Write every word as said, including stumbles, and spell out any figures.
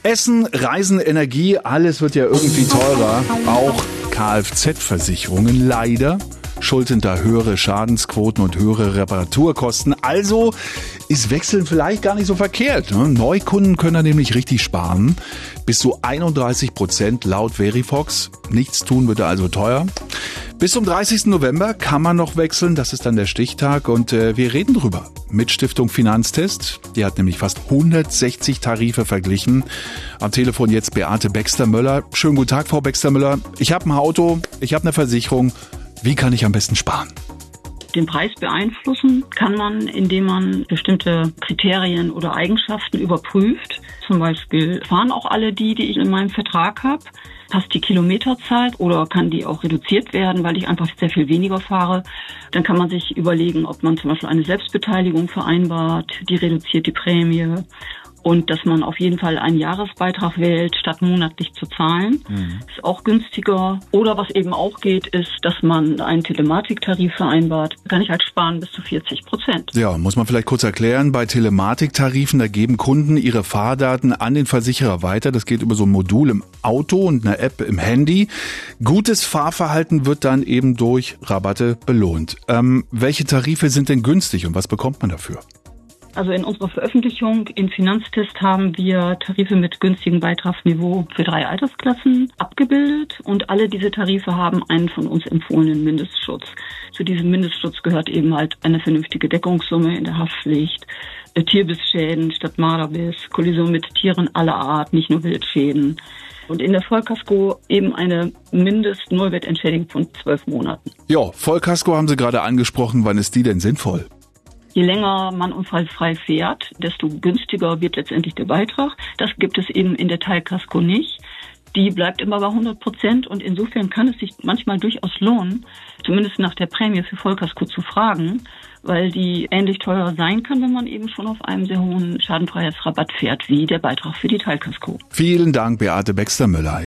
Essen, Reisen, Energie, alles wird ja irgendwie teurer. Auch Kfz-Versicherungen leider schulden da höhere Schadensquoten und höhere Reparaturkosten. Also ist Wechseln vielleicht gar nicht so verkehrt. Ne? Neukunden können da nämlich richtig sparen. Bis zu einunddreißig Prozent laut Verifox. Nichts tun wird also teuer. Bis zum dreißigsten November kann man noch wechseln. Das ist dann der Stichtag und äh, wir reden drüber mit Stiftung Finanztest. Die hat nämlich fast hundertsechzig Tarife verglichen. Am Telefon jetzt Beate Baxter-Möller. Schönen guten Tag, Frau Baxter-Möller. Ich habe ein Auto, ich habe eine Versicherung. Wie kann ich am besten sparen? Den Preis beeinflussen kann man, indem man bestimmte Kriterien oder Eigenschaften überprüft. Zum Beispiel, fahren auch alle die, die ich in meinem Vertrag habe? Passt die Kilometerzahl oder kann die auch reduziert werden, weil ich einfach sehr viel weniger fahre? Dann kann man sich überlegen, ob man zum Beispiel eine Selbstbeteiligung vereinbart, die reduziert die Prämie. Und dass man auf jeden Fall einen Jahresbeitrag wählt, statt monatlich zu zahlen. Mhm. Ist auch günstiger. Oder was eben auch geht, ist, dass man einen Telematiktarif vereinbart. Da kann ich halt sparen bis zu vierzig Prozent. Ja, muss man vielleicht kurz erklären. Bei Telematiktarifen, da geben Kunden ihre Fahrdaten an den Versicherer weiter. Das geht über so ein Modul im Auto und eine App im Handy. Gutes Fahrverhalten wird dann eben durch Rabatte belohnt. Ähm, welche Tarife sind denn günstig und was bekommt man dafür? Also in unserer Veröffentlichung in Finanztest haben wir Tarife mit günstigem Beitragsniveau für drei Altersklassen abgebildet und alle diese Tarife haben einen von uns empfohlenen Mindestschutz. Zu diesem Mindestschutz gehört eben halt eine vernünftige Deckungssumme in der Haftpflicht, Tierbissschäden statt Marderbiss, Kollision mit Tieren aller Art, nicht nur Wildschäden. Und in der Vollkasko eben eine Mindest-Nullwertentschädigung von zwölf Monaten. Ja, Vollkasko haben Sie gerade angesprochen. Wann ist die denn sinnvoll? Je länger man unfallfrei fährt, desto günstiger wird letztendlich der Beitrag. Das gibt es eben in der Teilkasko nicht. Die bleibt immer bei hundert Prozent und insofern kann es sich manchmal durchaus lohnen, zumindest nach der Prämie für Vollkasko zu fragen, weil die ähnlich teuer sein kann, wenn man eben schon auf einem sehr hohen Schadenfreiheitsrabatt fährt, wie der Beitrag für die Teilkasko. Vielen Dank, Beate Baxter-Möller.